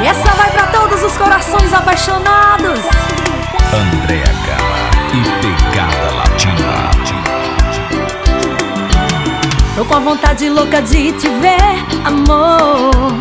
E essa vai pra todos os corações apaixonados. Andréa Gala e Pegada Latina. Tô com a vontade louca de te ver, amor.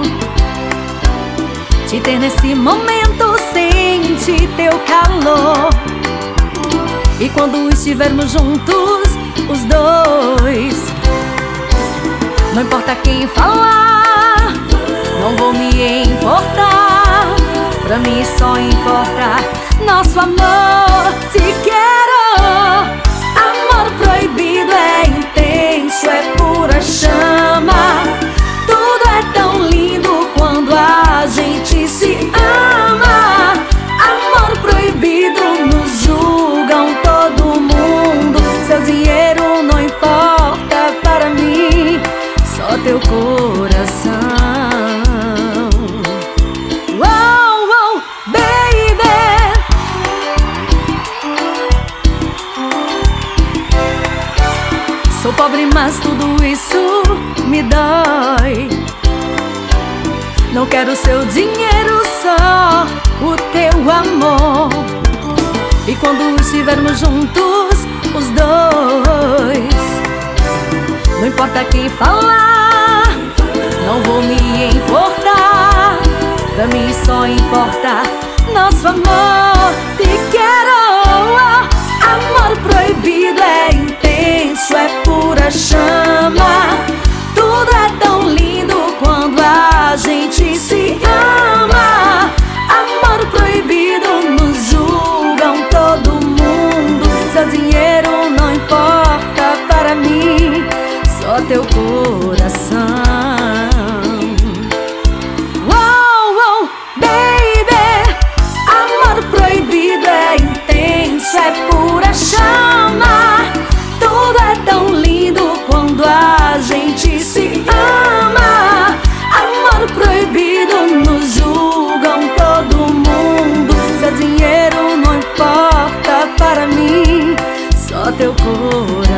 Te ter nesse momento, sentir teu calor. E quando estivermos juntos, os dois, não importa quem falar, não vou me importar. Pra mim só importa nosso amor. Te quero, amor proibido é intenso, é pura chama. Tudo é tão lindo quando a gente se ama. Amor proibido, nos julgam todo mundo. Seu dinheiro não importa para mim, só teu coração. Sou pobre, mas tudo isso me dói. Não quero seu dinheiro, só o teu amor. E quando estivermos juntos, os dois, não importa quem falar, não vou me importar. Pra mim só importa nosso amor. Te quero, amor proibido é intenso, é pura chama. Tudo é tão lindo quando a gente se ama. Amor proibido, nos julgam todo mundo. Seu dinheiro não importa para mim, só teu coração. Oh, baby, amor proibido é intenso, é pura chama. Tudo é tão lindo quando a gente se ama. Amor proibido, nos julgam todo mundo. Seu dinheiro não importa para mim, só teu coração.